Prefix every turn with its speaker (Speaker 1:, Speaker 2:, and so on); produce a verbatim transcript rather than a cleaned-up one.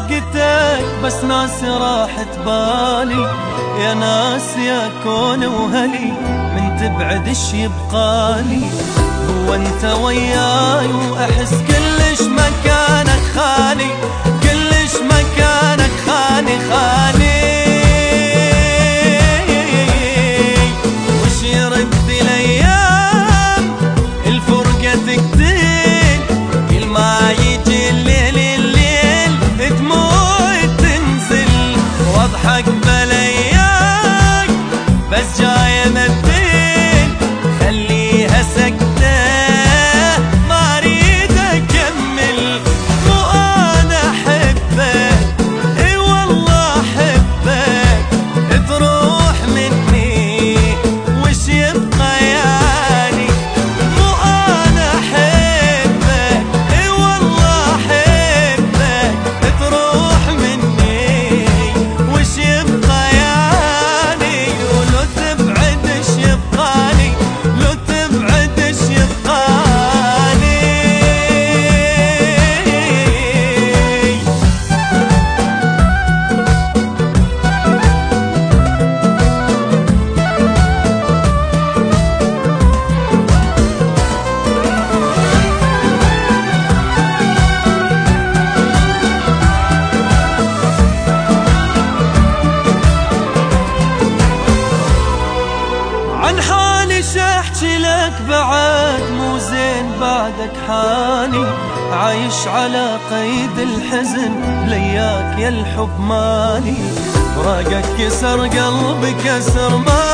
Speaker 1: فرقتك بس ناسي راحت بالي، يا ناس يا كون وهلي من تبعد ايش يبقالي. هو انت وياي واحس كلش مكانك خالي، كلش مكانك خالي خالي. وش يرد الايام الفرقة تقتل، كل ما يجي الليل الليل دموع تنزل، واضحك بلياك بس جاي مبين خليها سكتة ما اريد اكمل. مو انا احبك اي والله احبك تروح مني وش يبقى يعني. مو انا احبك اي والله احبك تروح مني وش يبقى يعني. ولو تبعد ايش يبقالي، لو تبعد ايش يبقالي. عن حالي شاحكي لك بعد مو زين بعدك حالي، عايش على قيد الحزن لياك يا الحب مالي. فراقك كسر قلبي كسر ما